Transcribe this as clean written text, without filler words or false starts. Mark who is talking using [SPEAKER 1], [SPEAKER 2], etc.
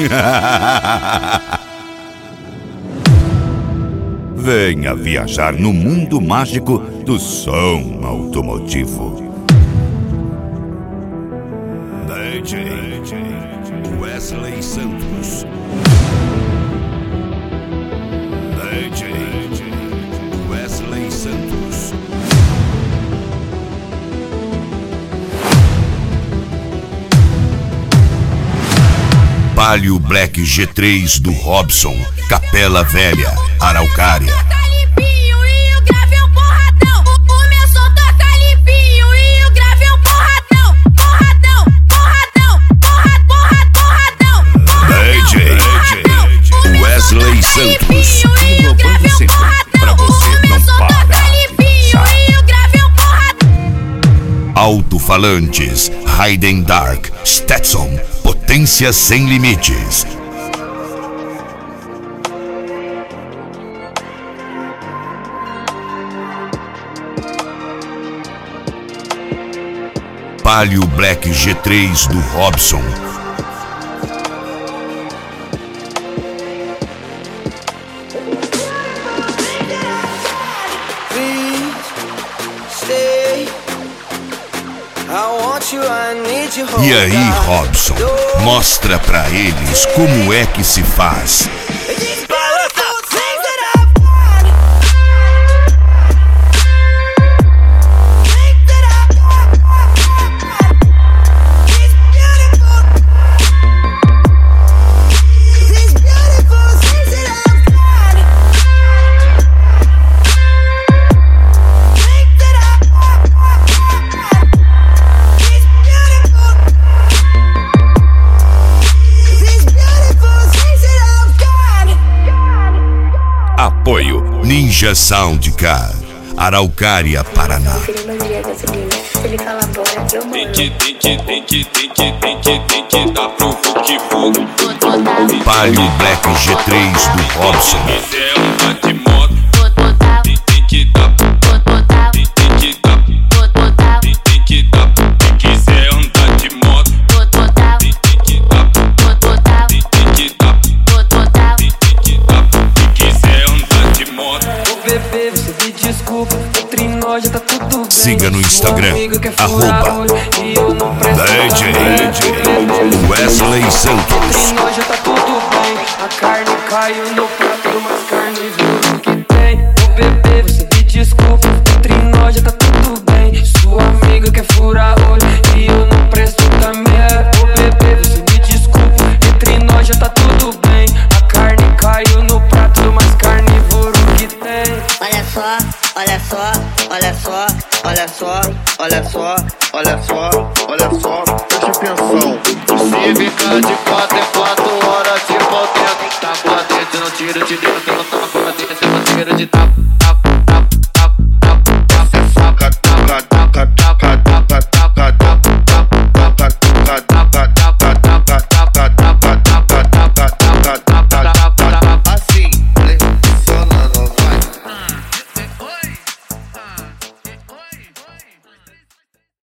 [SPEAKER 1] Venha viajar no mundo mágico do som automotivo. DJ Wesley Santos. DJ Wesley Santos. Palio Black G3 do Robson, Capela Velha, Araucária. DJ Wesley Santos, inovando sempre, pra você não parar. Alto-falantes, Hayden Dark, Stetson, potência sem limites. Palio Black G3 do Robson. E aí, Robson, mostra pra eles como é que se faz. Apoio Ninja Sound Car, Araucária, Paraná. Tem que dar pro fogo. Palio Black G3 do Robson. Siga no Instagram, @DJ Wesley Santos.
[SPEAKER 2] Hoje tá tudo bem, a carne caiu no prato, mas carne viu que tem. Ô bebê, você me desculpa, entre nós já tá tudo bem. Sua amiga quer furar olho e eu não presto também. Ô bebê, você me desculpa, entre nós já tá tudo bem. A carne caiu no prato, mas carnívoro que tem.
[SPEAKER 3] Olha só, olha só, olha só, olha só, olha só, olha só, olha só. Preste atenção. Se ficar de 4 em 4 horas de pau dentro, tá com a dentro, não tira de dentro, não tá com a dentro, não tira de tapa.